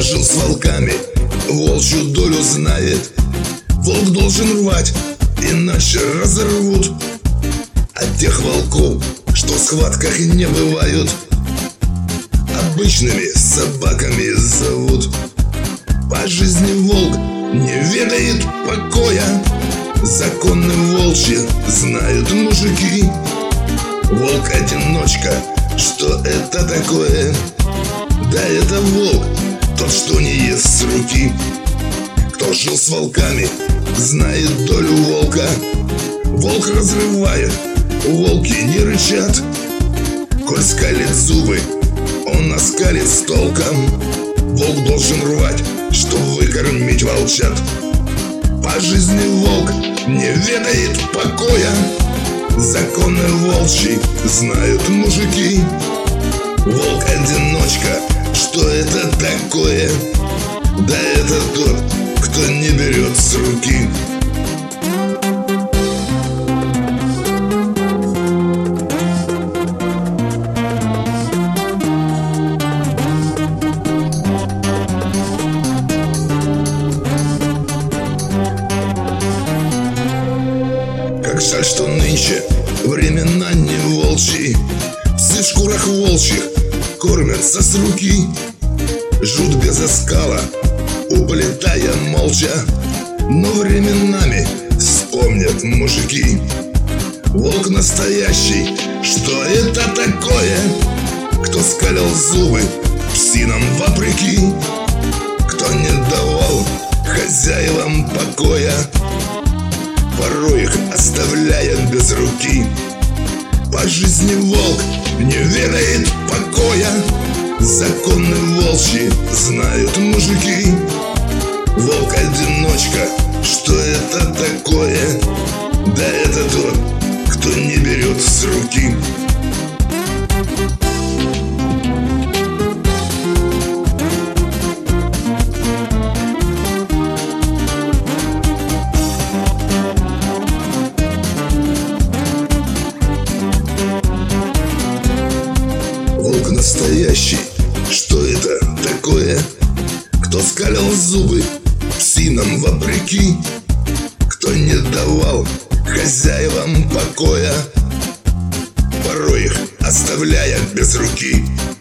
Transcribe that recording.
жил с волками, волчью долю знает. Волк должен рвать, иначе разорвут. А тех волков, что в схватках не бывают, обычными собаками зовут. По жизни волк не ведает покоя, законы волчьи знают мужики. Волк-одиночка, что это такое? Да это волк, тот, что не ест с руки. Кто жил с волками, знает долю волка. Волк разрывает, волки не рычат. Коль скалит зубы, он оскалит с толком. Волк должен рвать, чтоб выкормить волчат. По жизни волк не ведает покоя, законы волчьи знают мужики. Волк-одиночка, что это такое? Да это тот, кто не берет с руки. Как жаль, что нынче времена не волчьи. Псы в шкурах волчьих кормятся с руки. Жут без оскала, уплетая молча, но временами вспомнят мужики. Волк настоящий, что это такое? Кто скалил зубы псинам вопреки, кто не давал хозяевам покоя, порой их оставляя без руки. По жизни волк не ведает покоя, законы волчьи знают мужики. Волк-одиночка, что это такое? Да это тот, кто не берет с руки. Волк настоящий, что это такое? Кто скалил зубы псинам вопреки, кто не давал хозяевам покоя, порой их оставляя без руки.